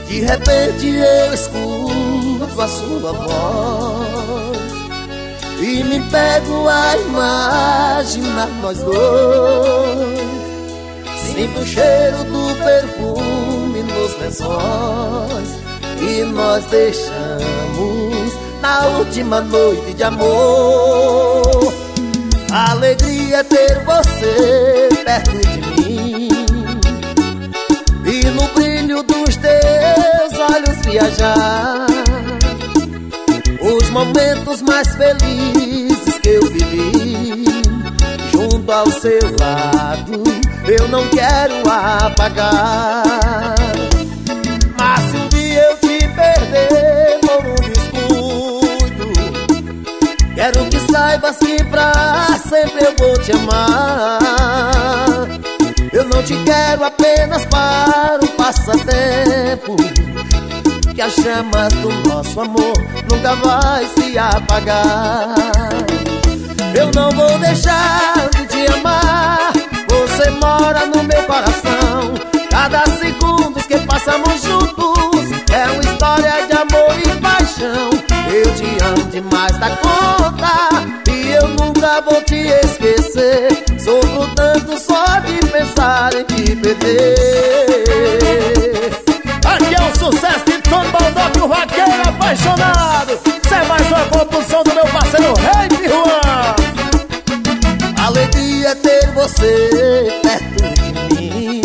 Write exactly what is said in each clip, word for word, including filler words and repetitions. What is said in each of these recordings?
De repente eu escuto a sua voz e me pego a imaginar nós dois. Sinto o cheiro do perfume nos lençóis e nós deixamos na última noite de amor. A alegria é ter você perto de mim e no brilho dos teus olhos viajar. Os momentos mais felizes que eu vivi junto ao seu lado, eu não quero apagar. Mas se um dia eu te perder por um descuido, quero que saibas que pra sempre eu vou te amar. Eu não te quero apenas para um passatempo, que as chamas do nosso amor nunca vai se apagar. Eu não vou deixar de te amar, você mora no meu coração. Cada segundo que passamos juntos é uma história de amor e paixão. Eu te amo demais da conta e eu nunca vou te esquecer. Sofro tanto só de pensar em te perder. Aqui é o sucesso de Tony Baldock, o vaqueiro apaixonado. Isso é mais uma composição do meu parceiro Rei Juan. Alegria é ter você perto de mim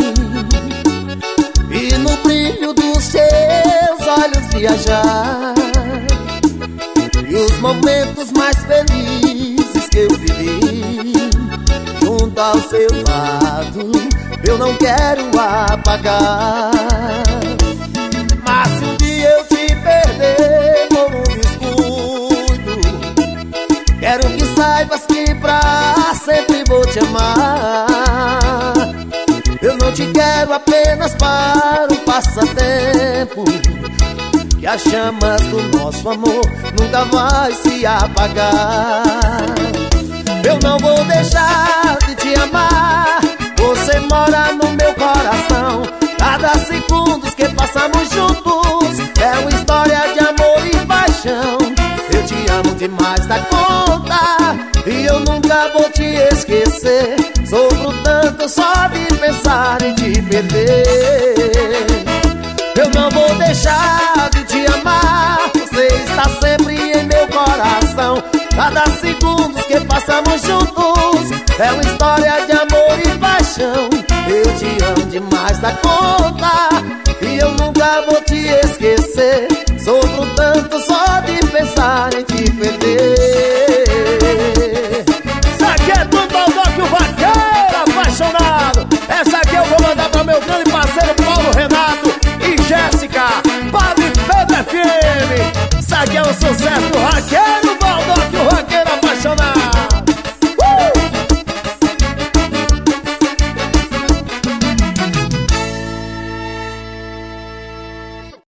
e no brilho dos seus olhos viajar. E os momentos mais felizes que eu vivi junto ao seu lado, eu não quero apagar. Mas se um dia eu te perder por um descuido, quero que saibas que pra sempre vou te amar. Eu não te quero apenas para um passatempo, que as chamas do nosso amor nunca vai se apagar. Eu não vou deixar de te amar, você mora no meu coração. Cada segundo que passamos juntos é uma história de amor e paixão. Eu te amo demais da conta e eu nunca vou te esquecer. Sofro tanto só de pensar em te perder. Eu não vou deixar de te amar, você está sempre em meu coração. Cada segundo que passamos juntos é uma história de amor e paixão. Eu te amo demais da conta